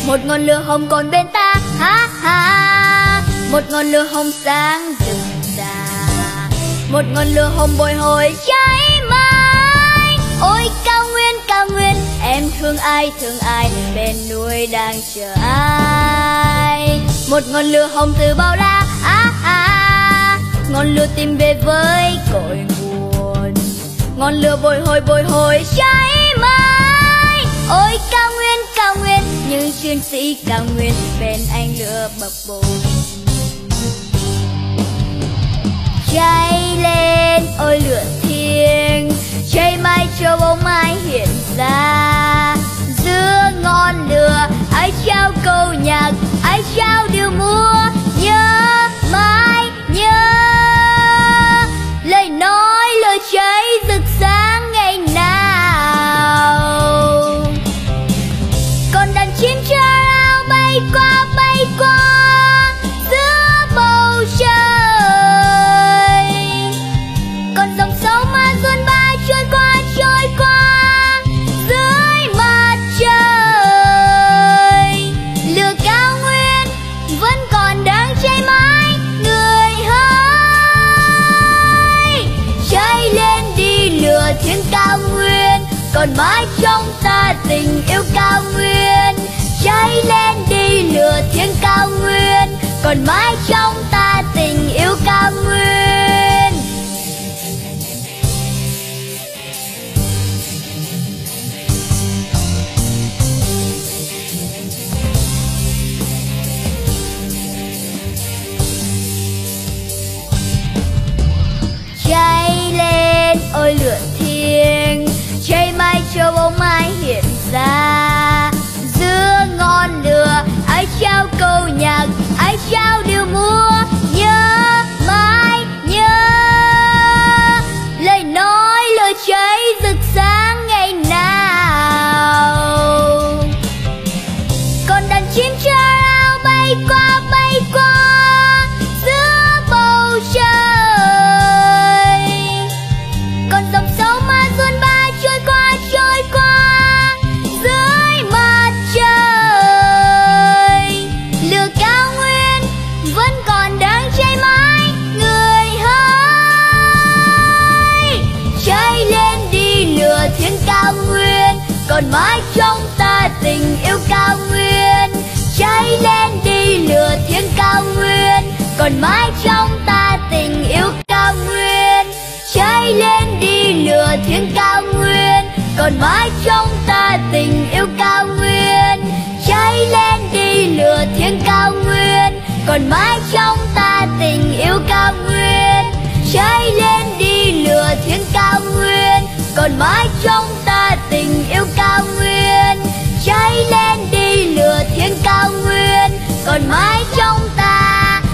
Một ngọn lửa hồng còn bên ta, ha ha. Một ngọn lửa hồng sáng rực rỡ, một ngọn lửa hồng bồi hồi cháy mãi. Ôi cao nguyên, em thương ai, bên núi đang chờ ai. Một ngọn lửa hồng từ bao la, ngọn lửa tìm về với cội nguồn. Ngọn lửa bồi hồi cháy mãi. Ôi cao nguyên, những chiến sĩ cao nguyên bên anh lửa bập bùng. Cháy lên ôi lửa thiêng, cháy mãi cho bóng mai hiện ra. Giữa ngọn lửa ai trao câu nhạc, ai trao điệu múa. Nhớ mãi nhớ lời nói, lời cháy rực sáng ngày nào. Còn đàn chim trao bay qua giữa bầu trời. Còn dòng sông Amazon ba trôi qua dưới mặt trời. Lửa cao nguyên vẫn còn đang cháy mãi, người hỡi cháy lên đi lửa thiên cao nguyên, còn mãi trong ta tình yêu cao nguyên. Cháy lên đi lửa thiên cao nguyên, còn mãi trong ta tình yêu cao nguyên. Cháy lên ôi lửa thiêng, cháy mãi cho bóng mai hiện ra. Giữa ngọn lửa ai trao câu nhạc, ai trao điệu múa. Nhớ mãi nhớ lời nói, lời cháy rực sáng ngày nào. Còn đàn chim trao bay qua giữa bầu trời. Còn dòng sông Amazon ba trôi qua dưới mặt trời. Lửa cao nguyên vẫn còn đang cháy mãi, người hỡi cháy lên đi lửa thiên cao nguyên, còn mãi trong ta tình yêu cao nguyên. Cháy lên đi lửa thiên cao nguyên, còn mãi trong ta tình yêu cao nguyên. Cháy lên đi lửa thiên cao nguyên, còn mãi trong ta tình yêu cao nguyên. Cháy lên đi lửa thiên cao nguyên, còn mãi trong ta tình yêu cao nguyên. Cháy lên đi lửa thiên cao nguyên, còn mãi trong ta tình yêu cao nguyên. Cháy lên đi lửa thiên cao nguyên, còn mãi trong ta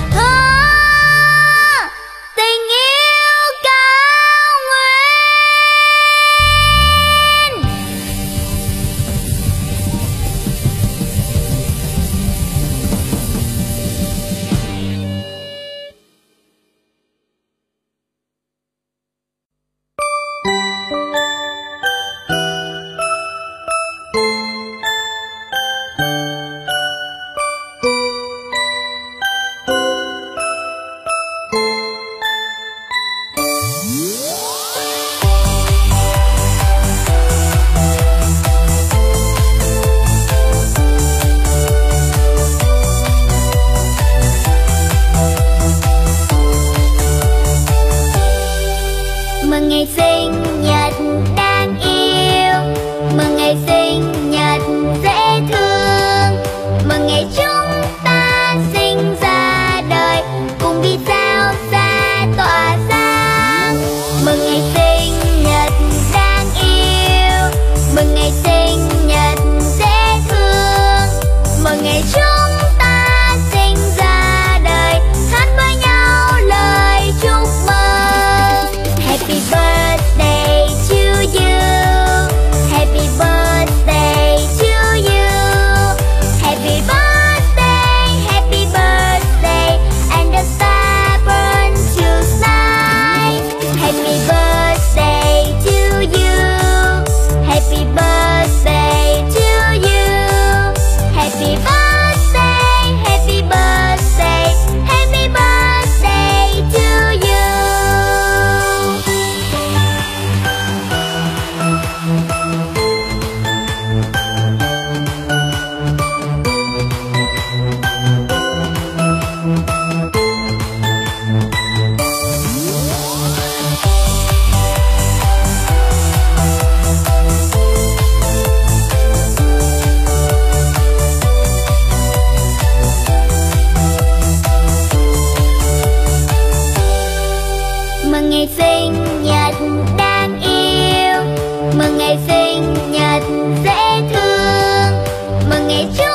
tình yêu cao nguyên. sinh nhật dễ thương. Mừng ngày Chúa